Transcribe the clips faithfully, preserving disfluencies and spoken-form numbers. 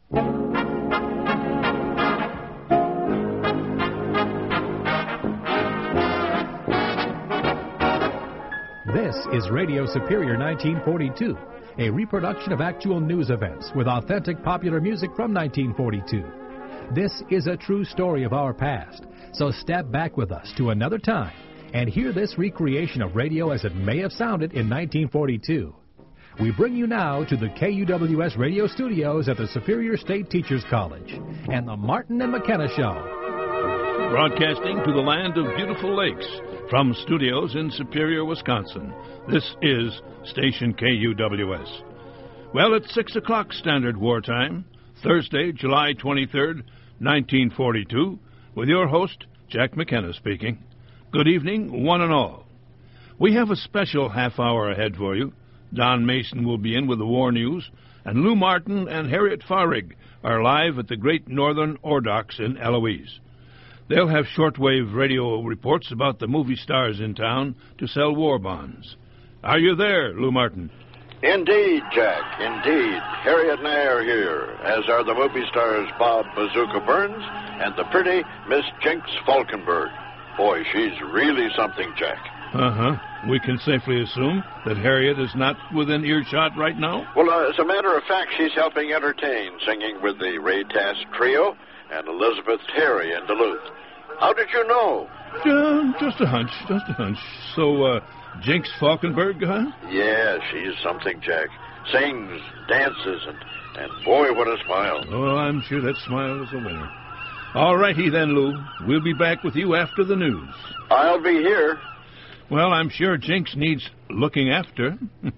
This is Radio Superior nineteen forty-two, a reproduction of actual news events with authentic popular music from nineteen forty-two. This is a true story of our past, so step back with us to another time and hear this recreation of radio as it may have sounded in nineteen forty-two. We bring you now to the K U W S radio studios at the Superior State Teachers College and the Martin and McKenna Show. Broadcasting to the land of beautiful lakes from studios in Superior, Wisconsin. This is Station K U W S. Well, it's six o'clock Standard War Time, Thursday, July twenty-third, nineteen forty-two, with your host, Jack McKenna speaking. Good evening, one and all. We have a special half hour ahead for you. Don Mason will be in with the war news, and Lou Martin and Harriet Farrig are live at the Great Northern Ore Docks in Eloise. They'll have shortwave radio reports about the movie stars in town to sell war bonds. Are you there, Lou Martin? Indeed, Jack, indeed. Harriet and I are here, as are the movie stars Bob Bazooka Burns and the pretty Miss Jinx Falkenberg. Boy, she's really something, Jack. Uh-huh. We can safely assume that Harriet is not within earshot right now? Well, uh, as a matter of fact, she's helping entertain, singing with the Ray Tass Trio and Elizabeth Terry in Duluth. How did you know? Uh, just a hunch, just a hunch. So, uh, Jinx Falkenberg, huh? Yeah, she's something, Jack. Sings, dances, and, and boy, what a smile. Oh, I'm sure that smile is a winner. All righty then, Lou. We'll be back with you after the news. I'll be here. Well, I'm sure Jinx needs looking after.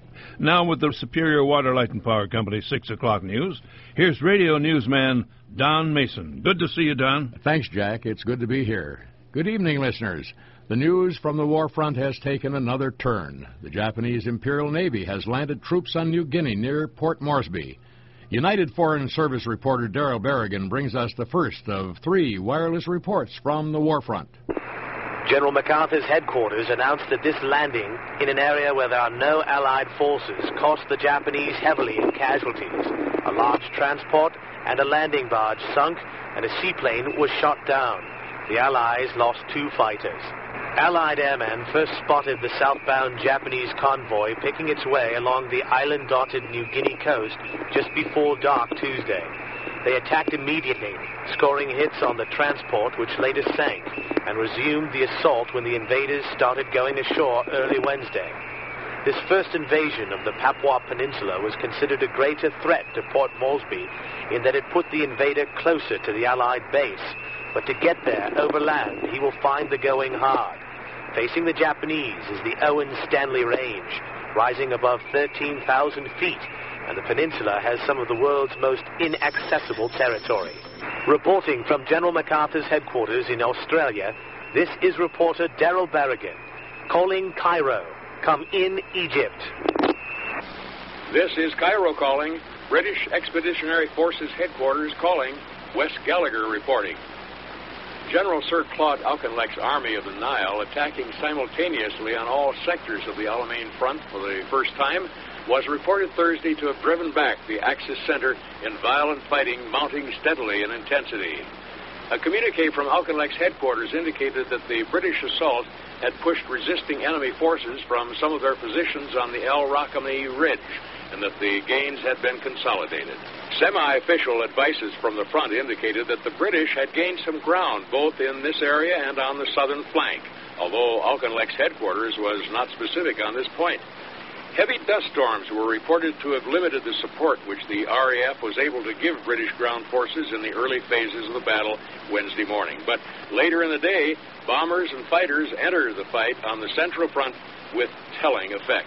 Now with the Superior Water, Light and Power Company six o'clock news, here's radio newsman Don Mason. Good to see you, Don. Thanks, Jack. It's good to be here. Good evening, listeners. The news from the war front has taken another turn. The Japanese Imperial Navy has landed troops on New Guinea near Port Moresby. United Foreign Service reporter Daryl Berrigan brings us the first of three wireless reports from the war front. General MacArthur's headquarters announced that this landing in an area where there are no Allied forces cost the Japanese heavily in casualties. A large transport and a landing barge sunk, and a seaplane was shot down. The Allies lost two fighters. Allied airmen first spotted the southbound Japanese convoy picking its way along the island-dotted New Guinea coast just before dark Tuesday. They attacked immediately, scoring hits on the transport, which later sank, and resumed the assault when the invaders started going ashore early Wednesday. This first invasion of the Papua Peninsula was considered a greater threat to Port Moresby in that it put the invader closer to the Allied base. But to get there overland, he will find the going hard. Facing the Japanese is the Owen Stanley Range, rising above thirteen thousand feet, and the peninsula has some of the world's most inaccessible territory. Reporting from General MacArthur's headquarters in Australia, this is reporter Daryl Berrigan, calling Cairo. Come in, Egypt. This is Cairo calling. British Expeditionary Forces headquarters calling. Wes Gallagher reporting. General Sir Claude Auchinleck's Army of the Nile, attacking simultaneously on all sectors of the Alamein front for the first time, was reported Thursday to have driven back the Axis center in violent fighting mounting steadily in intensity. A communique from Auchinleck's headquarters indicated that the British assault had pushed resisting enemy forces from some of their positions on the El Rakami Ridge, and that the gains had been consolidated. Semi-official advices from the front indicated that the British had gained some ground both in this area and on the southern flank, although Auchinleck's headquarters was not specific on this point. Heavy dust storms were reported to have limited the support which the R A F was able to give British ground forces in the early phases of the battle Wednesday morning. But later in the day, bombers and fighters entered the fight on the Central Front with telling effect.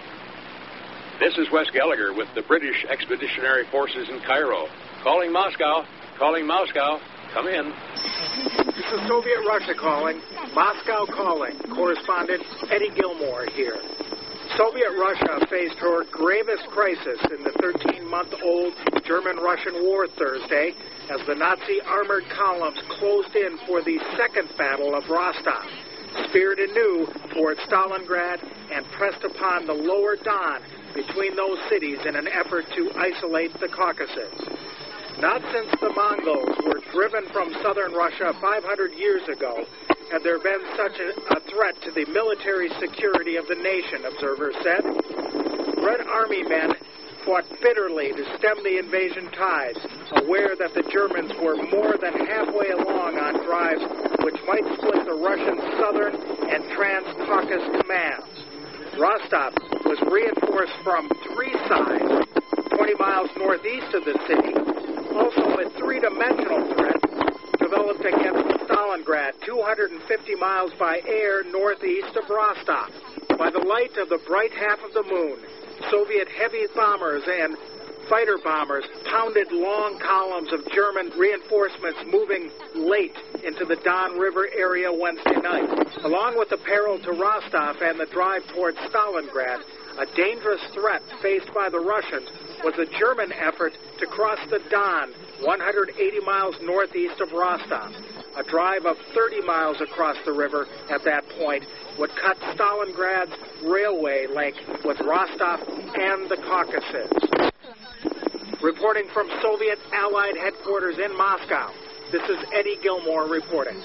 This is Wes Gallagher with the British Expeditionary Forces in Cairo. Calling Moscow. Calling Moscow. Come in. This is Soviet Russia calling. Moscow calling. Correspondent Eddie Gilmore here. Soviet Russia faced her gravest crisis in the thirteen-month-old German-Russian war Thursday as the Nazi armored columns closed in for the second battle of Rostov, speared anew toward Stalingrad, and pressed upon the lower Don between those cities in an effort to isolate the Caucasus. Not since the Mongols were driven from southern Russia five hundred years ago had there been such a, a threat to the military security of the nation, observers said. Red Army men fought bitterly to stem the invasion tides, aware that the Germans were more than halfway along on drives which might split the Russian southern and Trans-Caucasus commands. Rostov was reinforced from three sides, twenty miles northeast of the city. Also, a three-dimensional threat developed against Stalingrad, two hundred fifty miles by air northeast of Rostov. By the light of the bright half of the moon, Soviet heavy bombers and fighter bombers pounded long columns of German reinforcements moving late into the Don River area Wednesday night. Along with the peril to Rostov and the drive towards Stalingrad, a dangerous threat faced by the Russians was a German effort to cross the Don, one hundred eighty miles northeast of Rostov. A drive of thirty miles across the river at that point would cut Stalingrad's railway link with Rostov and the Caucasus. Reporting from Soviet Allied headquarters in Moscow, this is Eddie Gilmore reporting.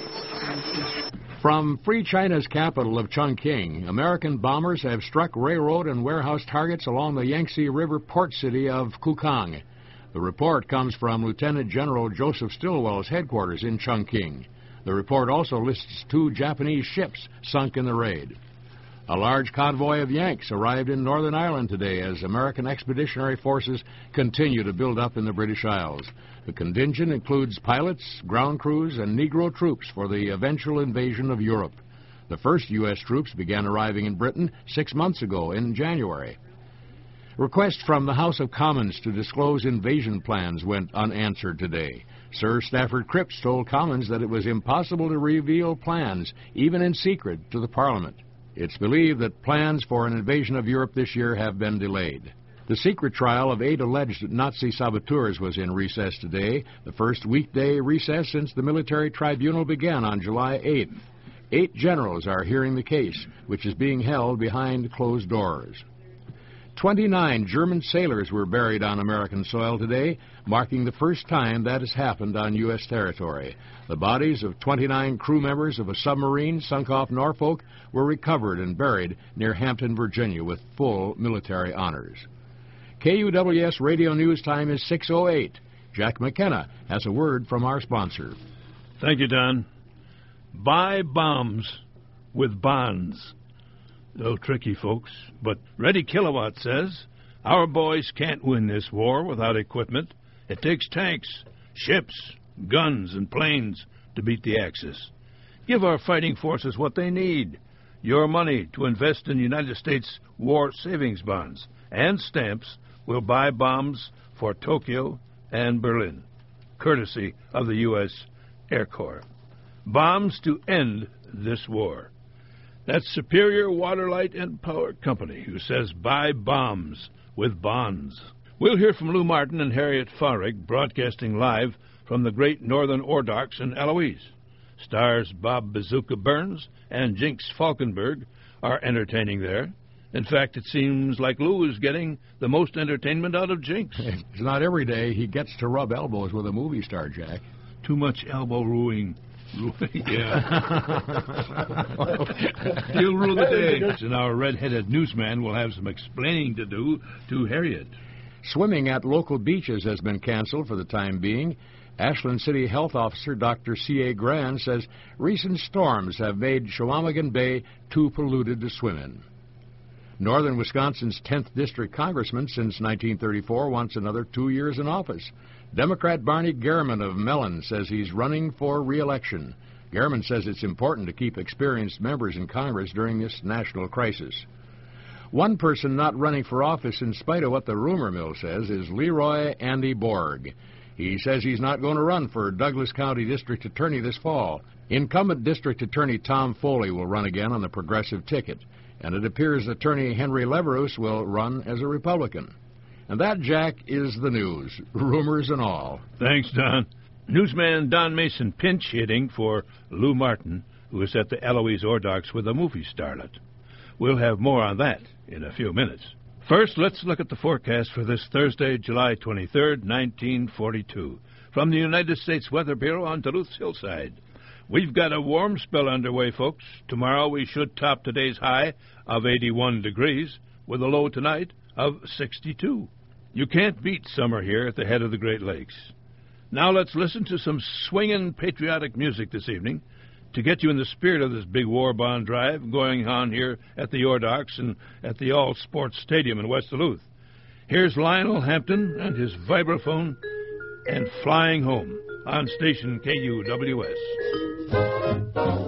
From Free China's capital of Chongqing, American bombers have struck railroad and warehouse targets along the Yangtze River port city of Kukang. The report comes from Lieutenant General Joseph Stilwell's headquarters in Chongqing. The report also lists two Japanese ships sunk in the raid. A large convoy of Yanks arrived in Northern Ireland today as American expeditionary forces continue to build up in the British Isles. The contingent includes pilots, ground crews, and Negro troops for the eventual invasion of Europe. The first U S troops began arriving in Britain six months ago in January. Requests from the House of Commons to disclose invasion plans went unanswered today. Sir Stafford Cripps told Commons that it was impossible to reveal plans, even in secret, to the Parliament. It's believed that plans for an invasion of Europe this year have been delayed. The secret trial of eight alleged Nazi saboteurs was in recess today, the first weekday recess since the military tribunal began on July eighth. Eight generals are hearing the case, which is being held behind closed doors. Twenty-nine German sailors were buried on American soil today, marking the first time that has happened on U S territory. The bodies of twenty-nine crew members of a submarine sunk off Norfolk were recovered and buried near Hampton, Virginia, with full military honors. K U W S Radio News Time is six oh eight. Jack McKenna has a word from our sponsor. Thank you, Don. Buy bombs with bonds. No tricky, folks, but Ready Kilowatt says our boys can't win this war without equipment. It takes tanks, ships, guns, and planes to beat the Axis. Give our fighting forces what they need. Your money to invest in United States war savings bonds and stamps will buy bombs for Tokyo and Berlin, courtesy of the U S Air Corps. Bombs to end this war. That's Superior Water, Light, and Power Company, who says buy bombs with bonds. We'll hear from Lou Martin and Harriet Fahrig, broadcasting live from the Great Northern Ore Docks in Eloise. Stars Bob Bazooka Burns and Jinx Falkenberg are entertaining there. In fact, it seems like Lou is getting the most entertainment out of Jinx. It's not every day he gets to rub elbows with a movie star, Jack. Too much elbow-ruing. Yeah. He'll rule the day. And our red-headed newsman will have some explaining to do to Harriet. Swimming at local beaches has been canceled for the time being. Ashland City Health Officer Doctor C A Grand says recent storms have made Chequamegon Bay too polluted to swim in. Northern Wisconsin's tenth District Congressman since nineteen thirty-four wants another two years in office. Democrat Barney Gehrman of Mellon says he's running for re-election. Gehrman says it's important to keep experienced members in Congress during this national crisis. One person not running for office, in spite of what the rumor mill says, is Leroy Andy Borg. He says he's not going to run for Douglas County District Attorney this fall. Incumbent District Attorney Tom Foley will run again on the progressive ticket, and it appears Attorney Henry Leverous will run as a Republican. And that, Jack, is the news, rumors and all. Thanks, Don. Newsman Don Mason pinch hitting for Lou Martin, who is at the Eloise Ore Docks with a movie starlet. We'll have more on that in a few minutes. First, let's look at the forecast for this Thursday, July twenty-third, nineteen forty-two. From the United States Weather Bureau on Duluth's hillside. We've got a warm spell underway, folks. Tomorrow we should top today's high of eighty-one degrees, with a low tonight of sixty-two. You can't beat summer here at the head of the Great Lakes. Now let's listen to some swinging patriotic music this evening to get you in the spirit of this big war bond drive going on here at the Orthodox and at the All Sports Stadium in West Duluth. Here's Lionel Hampton and his vibraphone and Flying Home on station K U W S.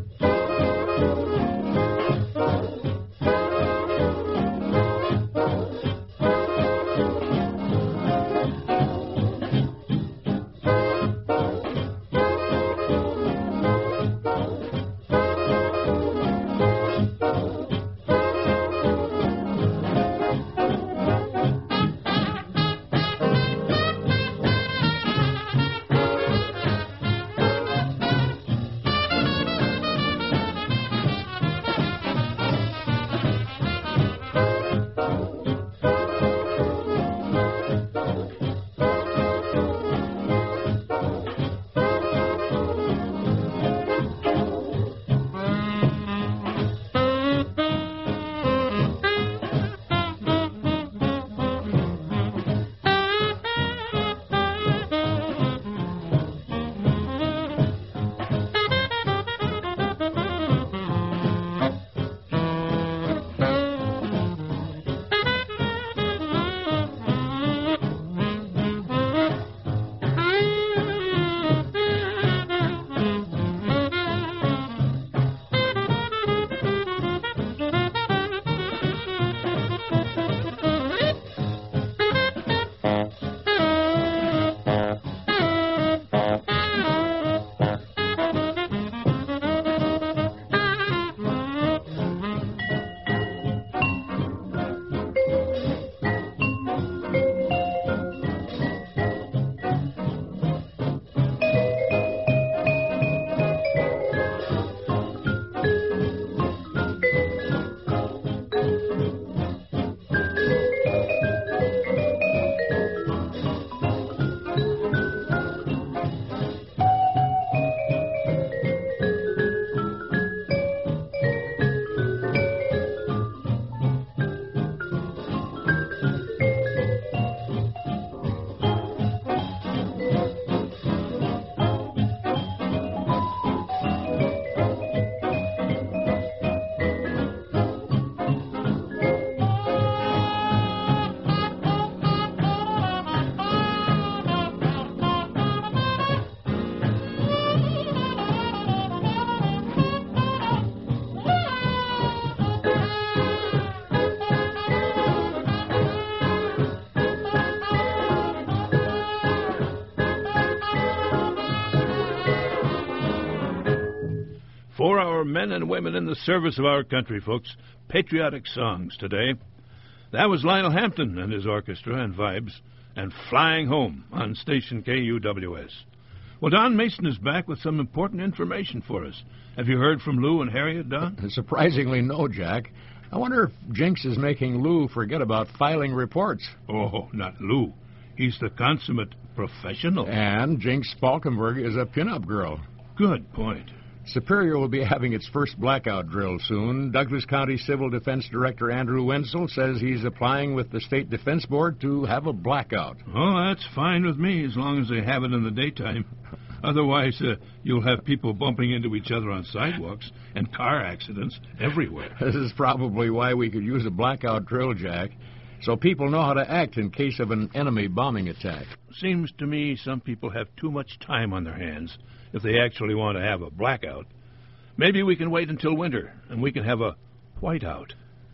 For our men and women in the service of our country, folks, patriotic songs today. That was Lionel Hampton and his orchestra and vibes, and Flying Home on station K U W S. Well, Don Mason is back with some important information for us. Have you heard from Lou and Harriet, Don? Surprisingly, no, Jack. I wonder if Jinx is making Lou forget about filing reports. Oh, not Lou. He's the consummate professional. And Jinx Falkenberg is a pinup girl. Good point. Superior will be having its first blackout drill soon. Douglas County Civil Defense Director Andrew Wenzel says he's applying with the State Defense Board to have a blackout. Oh, that's fine with me, as long as they have it in the daytime. Otherwise, uh, you'll have people bumping into each other on sidewalks and car accidents everywhere. This is probably why we could use a blackout drill, Jack, so people know how to act in case of an enemy bombing attack. Seems to me some people have too much time on their hands if they actually want to have a blackout. Maybe we can wait until winter, and we can have a whiteout.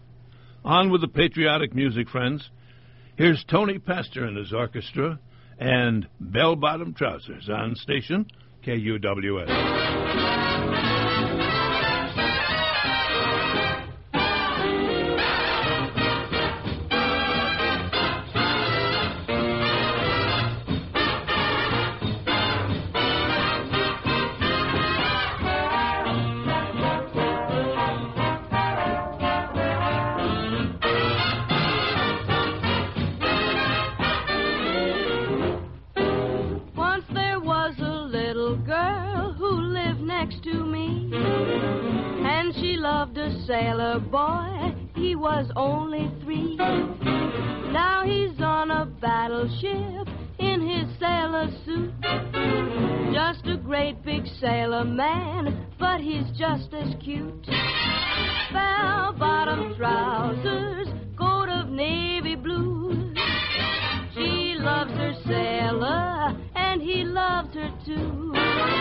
On with the patriotic music, friends. Here's Tony Pastor and his orchestra and Bell-Bottom Trousers on station K U W S. next to me. And she loved a sailor boy, he was only three. Now he's on a battleship in his sailor suit. Just a great big sailor man, but he's just as cute. Bell-bottom trousers, coat of navy blue. She loves her sailor, and he loves her too.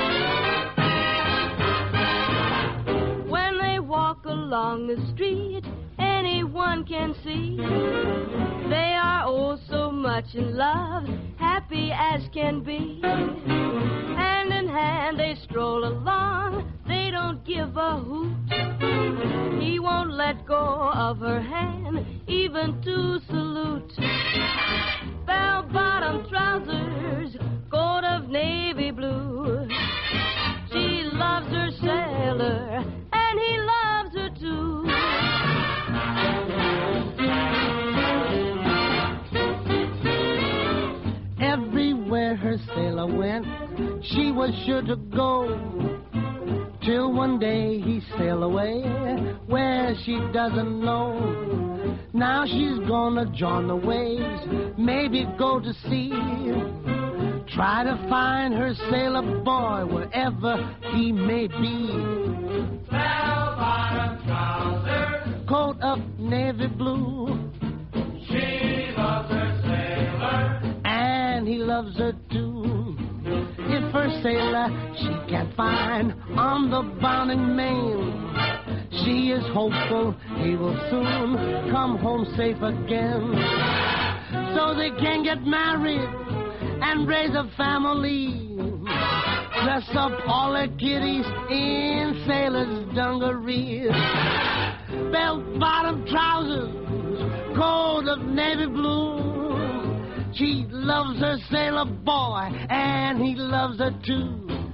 When they walk along the street, anyone can see they are oh so much in love, happy as can be. Hand in hand they stroll along, they don't give a hoot. He won't let go of her hand, even to salute. Bell-bottom trousers, coat of navy blue. She loves her sailor, and he loves her too. Everywhere her sailor went, she was sure to go. Till one day he sailed away, where she doesn't know. Now she's gonna join the waves, maybe go to sea. Try to find her sailor boy wherever he may be. Bell-bottom trousers, coat of navy blue. She loves her sailor, and he loves her too. If her sailor she can't find on the bounding main, she is hopeful he will soon come home safe again, so they can get married and raise a family. Dress up all their kiddies in sailor's dungarees. Bell-bottom trousers, coat of navy blue. She loves her sailor boy, and he loves her too.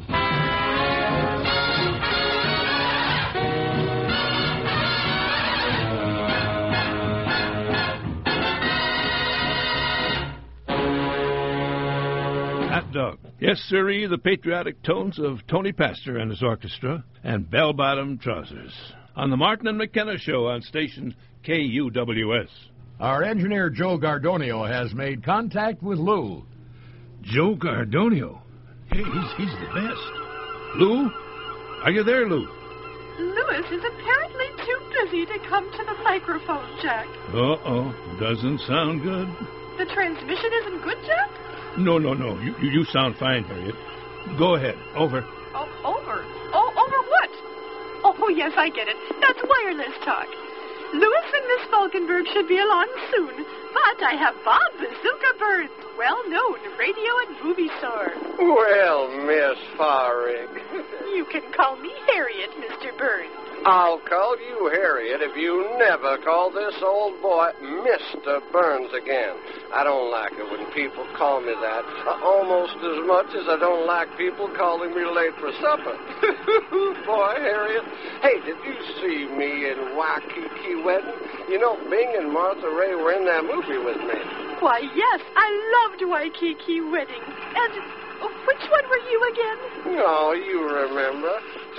Hot dog. Yes, sirree, the patriotic tones of Tony Pastor and his orchestra, and bell-bottom trousers. On the Martin and McKenna Show on station K U W S. Our engineer, Joe Gardonio, has made contact with Lou. Joe Gardonio? Hey, he's, he's the best. Lou? Are you there, Lou? Louis is apparently too busy to come to the microphone, Jack. Uh-oh. Doesn't sound good. The transmission isn't good, Jack? No, no, no. You, you, you sound fine, Harriet. Go ahead. Over. Oh, over? Oh, over what? Oh, yes, I get it. That's wireless talk. Louis and Miss Falkenberg should be along soon, but I have Bob Bazooka Burns, well-known radio and movie star. Well, Miss Farrig. You can call me Harriet, Mister Burns. I'll call you Harriet if you never call this old boy Mister Burns again. I don't like it when people call me that, almost as much as I don't like people calling me late for supper. Boy, Harriet. Hey, did you see me in Waikiki Wedding? You know, Bing and Martha Ray were in that movie with me. Why, yes, I loved Waikiki Wedding. And uh, which one were you again? Oh, you remember.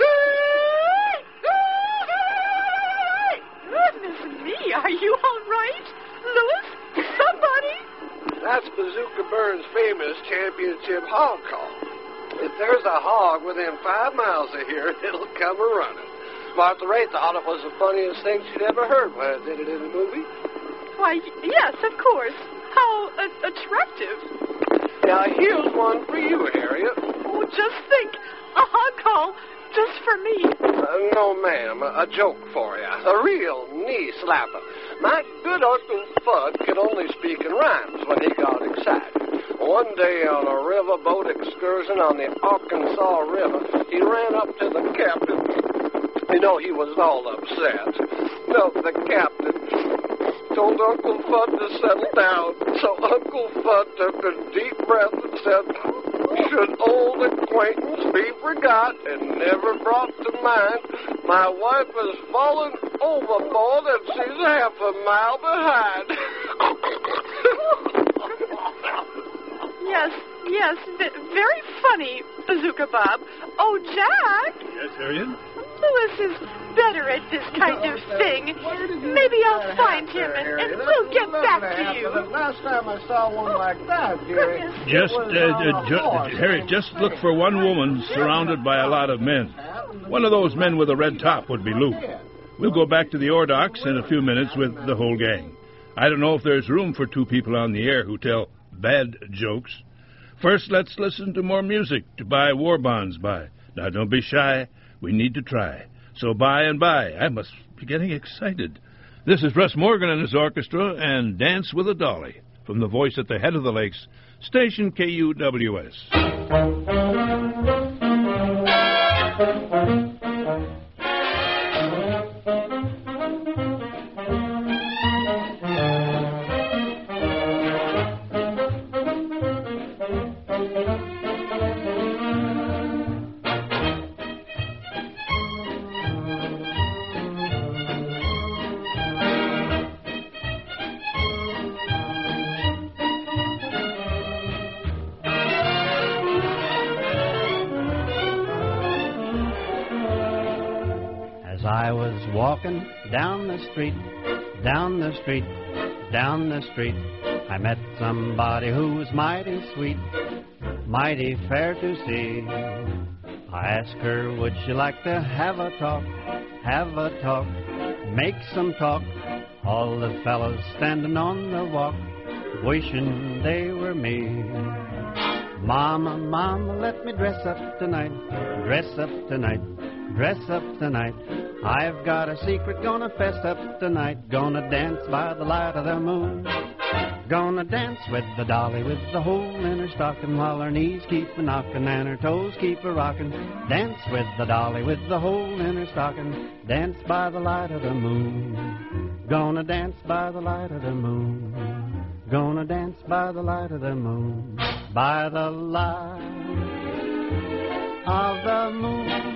Goodness me, are you all right? Louis? Somebody? That's Bazooka Burns' famous championship hog call. If there's a hog within five miles of here, it'll come a-running. Martha Ray thought it was the funniest thing she'd ever heard when I did it in the movie. Why, yes, of course. How uh, attractive. Now, here's one for you, Harriet. Oh, just think. A hog call just for me. Uh, no, ma'am. A, a joke for you. A real knee-slapper. My good Uncle Fudd could only speak in rhymes when he got excited. One day on a riverboat excursion on the Arkansas River, he ran up to the captain. You know, he was all upset. No, the captain told Uncle Fudd to settle down. So Uncle Fudd took a deep breath and said, "Should old acquaintance be forgot and never brought to mind, my wife has fallen overboard and she's half a mile behind." Yes, yes, v- very funny, Bazooka Bob. Oh, Jack. Yes, Harriet? Louis is better at this kind of thing. Maybe I'll find him and, and we'll get back to you. Last time I saw one like that, Jerry. Just, uh, uh, ju- Harriet, just look for one woman surrounded by a lot of men. One of those men with a red top would be Lou. We'll go back to the ore docks in a few minutes with the whole gang. I don't know if there's room for two people on the air who tell bad jokes. First, let's listen to more music to buy war bonds by. Now, don't be shy. We need to try. So by and by, I must be getting excited. This is Russ Morgan and his orchestra and Dance with a Dolly from the voice at the head of the lakes, station K U W S. I was walking down the street, down the street, down the street. I met somebody who was mighty sweet, mighty fair to see. I asked her, would she like to have a talk, have a talk, make some talk. All the fellows standing on the walk, wishing they were me. Mama, mama, let me dress up tonight, dress up tonight, dress up tonight. I've got a secret, gonna fess up tonight, gonna dance by the light of the moon. Gonna dance with the dolly with the hole in her stocking, while her knees keep a knocking and her toes keep a rocking. Dance with the dolly with the hole in her stocking, dance by the light of the moon. Gonna dance by the light of the moon. Gonna dance by the light of the moon. By the light of the moon.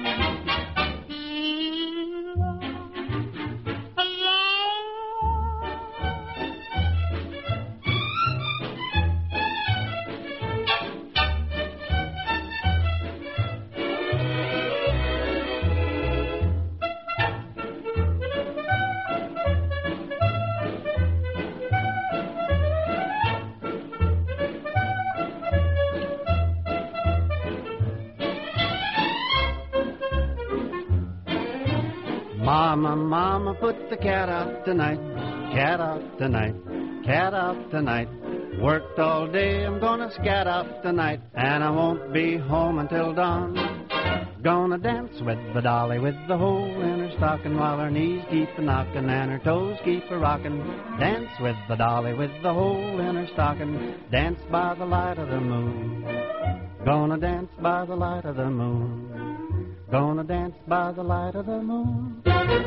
Mama, mama, put the cat out tonight, cat out tonight, cat out tonight. Worked all day, I'm gonna scat out tonight, and I won't be home until dawn. Gonna dance with the dolly with the hole in her stocking, while her knees keep a knocking and her toes keep a rocking. Dance with the dolly with the hole in her stocking, dance by the light of the moon. Gonna dance by the light of the moon. Gonna dance by the light of the moon.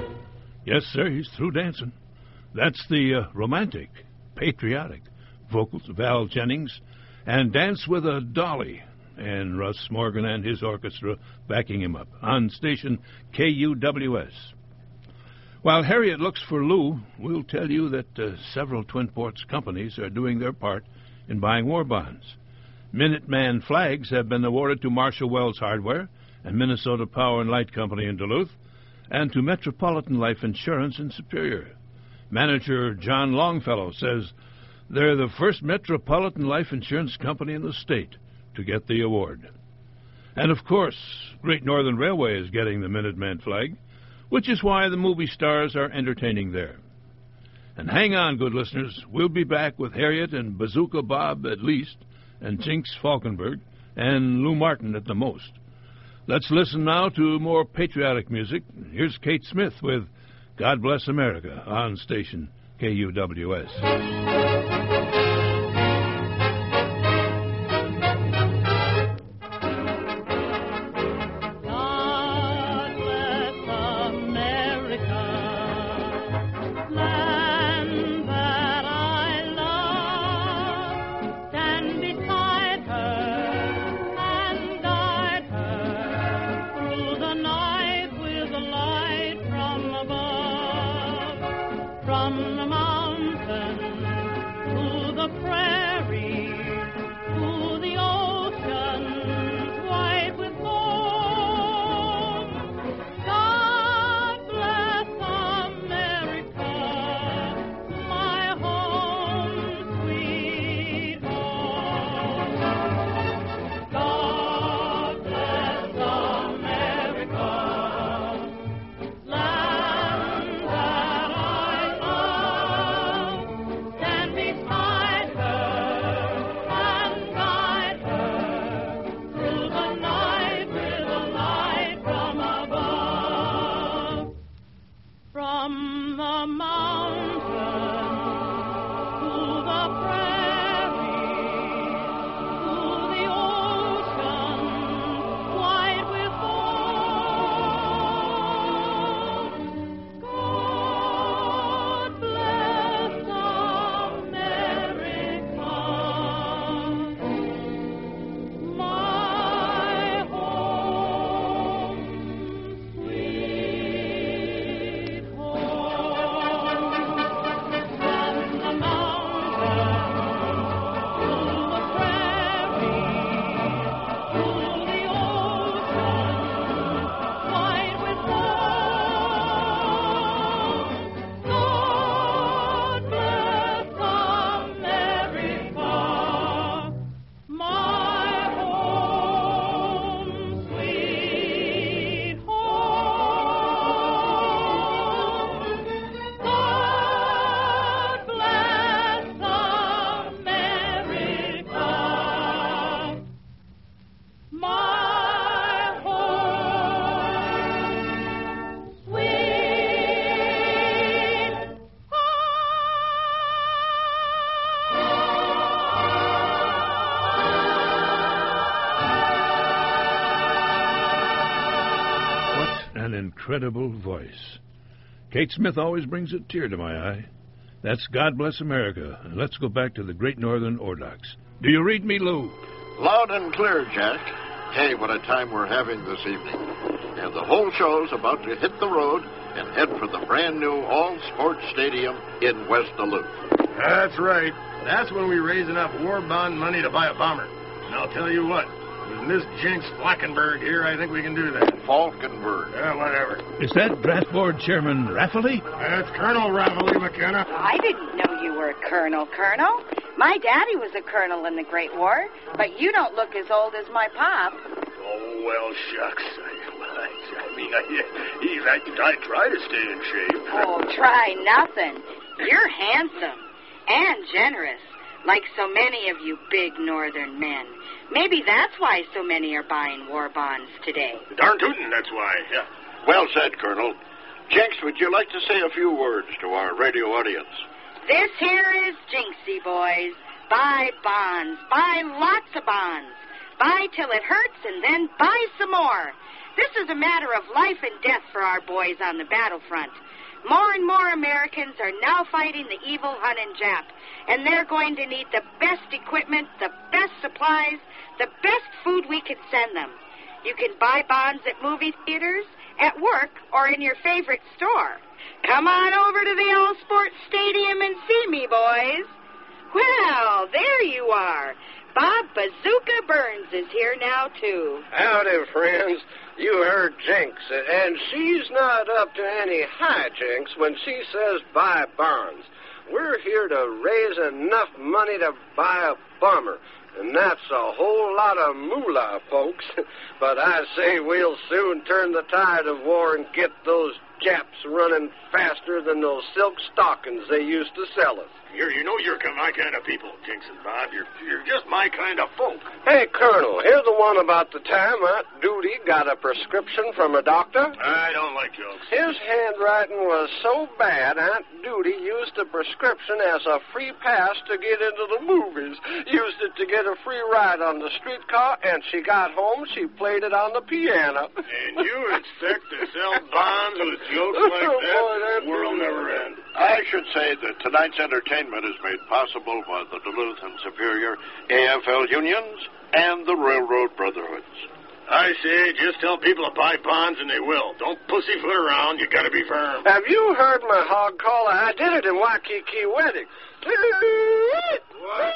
Yes, sir, he's through dancing. That's the uh, romantic, patriotic vocals of Al Jennings and Dance with a Dolly, and Russ Morgan and his orchestra backing him up on station K U W S. While Harriet looks for Lou, we'll tell you that uh, several Twin Ports companies are doing their part in buying war bonds. Minuteman flags have been awarded to Marshall Wells Hardware and Minnesota Power and Light Company in Duluth, and to Metropolitan Life Insurance in Superior. Manager John Longfellow says they're the first Metropolitan Life Insurance company in the state to get the award. And, of course, Great Northern Railway is getting the Minuteman flag, which is why the movie stars are entertaining there. And hang on, good listeners, we'll be back with Harriet and Bazooka Bob at least, and Jinx Falkenberg, and Lou Martin at the most. Let's listen now to more patriotic music. Here's Kate Smith with God Bless America on station K U W S. From the mountains my home, sweet What an incredible voice. Kate Smith always brings a tear to my eye. That's God Bless America. And let's go back to the Great Northern Ore Docks. Do you read me, Lou? Loud and clear, Jack. Hey, what a time we're having this evening. And the whole show's about to hit the road and head for the brand new all-sports stadium in West Duluth. That's right. That's when we raise enough war bond money to buy a bomber. And I'll tell you what, with Miss Jinx Flackenberg here, I think we can do that. Falkenberg. Yeah, whatever. Is that draft board chairman Rafferty? That's Colonel Rafferty, McKenna. I didn't know you were a colonel, Colonel. My daddy was a colonel in the Great War, but you don't look as old as my pop. Oh, well, shucks. I, I, I mean, I, I, I try to stay in shape. Oh, try nothing. You're handsome and generous, like so many of you big northern men. Maybe that's why so many are buying war bonds today. Darn tootin', that's why, yeah. Well said, Colonel. Jinx, would you like to say a few words to our radio audience? This here is Jinxie, boys. Buy bonds. Buy lots of bonds. Buy till it hurts and then buy some more. This is a matter of life and death for our boys on the battlefront. More and more Americans are now fighting the evil Hun and Jap, and they're going to need the best equipment, the best supplies, the best food we can send them. You can buy bonds at movie theaters, at work, or in your favorite store. Come on over to the All Sports Stadium and see me, boys. Well, there you are. Bob Bazooka Burns is here now, too. Howdy, friends. You heard Jinx, and she's not up to any hijinks when she says buy bonds. We're here to raise enough money to buy a bomber, and that's a whole lot of moolah, folks. But I say we'll soon turn the tide of war and get those Japs running faster than those silk stockings they used to sell us. You're, you know you're my kind of people, Jinx and Bob. You're, you're just my kind of folk. Hey, Colonel, here's the one about the time Aunt Duty got a prescription from a doctor. I don't like jokes. His handwriting was so bad, Aunt Duty used the prescription as a free pass to get into the movies. Used it to get a free ride on the streetcar, and she got home, she played it on the piano. And you expect to sell bonds with jokes like that? Boy, that the world never ends. I should say that tonight's entertainment is made possible by the Duluth and Superior A F L unions and the Railroad Brotherhoods. I say, just tell people to buy bonds and they will. Don't pussyfoot around. You gotta be firm. Have you heard my hog call? I did it in Waikiki wedding. What?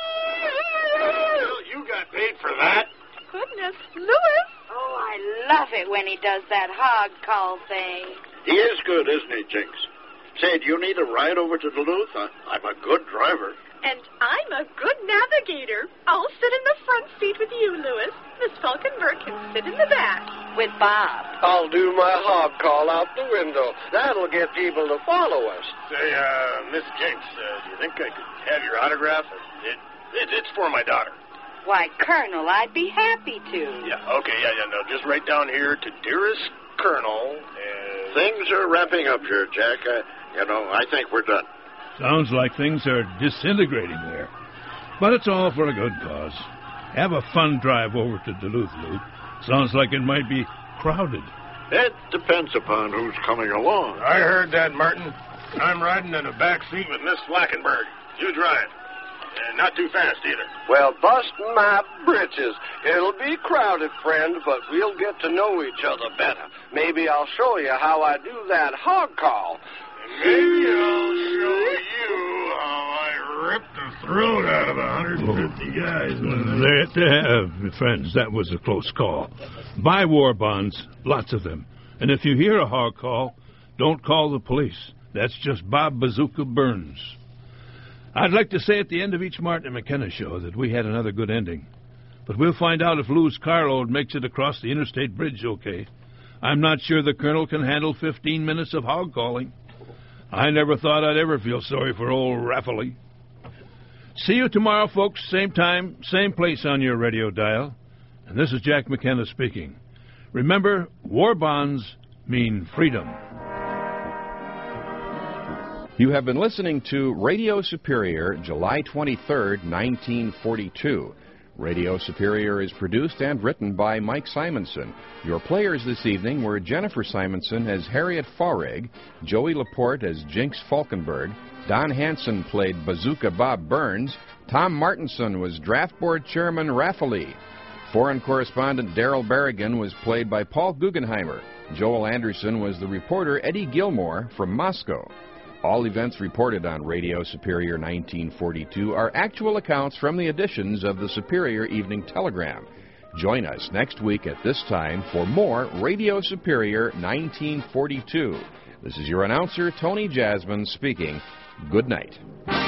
Well, you got paid for that. Goodness, Louis. Oh, I love it when he does that hog call thing. He is good, isn't he, Jinx? Say, do you need a ride over to Duluth? I, I'm a good driver. And I'm a good navigator. I'll sit in the front seat with you, Louis. Miss Falkenberg can sit in the back. With Bob. I'll do my hog call out the window. That'll get people to follow us. Say, uh, Miss Jinx, uh, do you think I could have your autograph? It, it, it's for my daughter. Why, Colonel, I'd be happy to. Yeah, okay, yeah, yeah, no, just write down here to dearest Colonel. And... Things are wrapping up here, Jack. I, you know, I think we're done. Sounds like things are disintegrating there. But it's all for a good cause. Have a fun drive over to Duluth, Lou. Sounds like it might be crowded. It depends upon who's coming along. I heard that, Martin. I'm riding in the back seat with Miss Flackenberg. You drive. And not too fast, either. Well, bust my britches. It'll be crowded, friend, but we'll get to know each other better. Maybe I'll show you how I do that hog call. Maybe I'll show you how I rip the throat out of one hundred fifty guys. That, uh, friends, that was a close call. Buy war bonds, lots of them. And if you hear a hog call, don't call the police. That's just Bob Bazooka Burns. I'd like to say at the end of each Martin and McKenna show that we had another good ending. But we'll find out if Lou's carload makes it across the interstate bridge okay. I'm not sure the Colonel can handle fifteen minutes of hog calling. I never thought I'd ever feel sorry for old Rafferty. See you tomorrow, folks. Same time, same place on your radio dial. And this is Jack McKenna speaking. Remember, war bonds mean freedom. You have been listening to Radio Superior, July twenty-third, nineteen forty-two. Radio Superior is produced and written by Mike Simonson. Your players this evening were Jennifer Simonson as Harriet Faurig, Joey Laporte as Jinx Falkenberg, Don Hanson played Bazooka Bob Burns, Tom Martinson was Draft Board Chairman Raffaele. Foreign correspondent Darrell Berrigan was played by Paul Guggenheimer. Joel Anderson was the reporter Eddie Gilmore from Moscow. All events reported on Radio Superior nineteen forty-two are actual accounts from the editions of the Superior Evening Telegram. Join us next week at this time for more Radio Superior nineteen forty-two. This is your announcer, Tony Jasmine, speaking. Good night.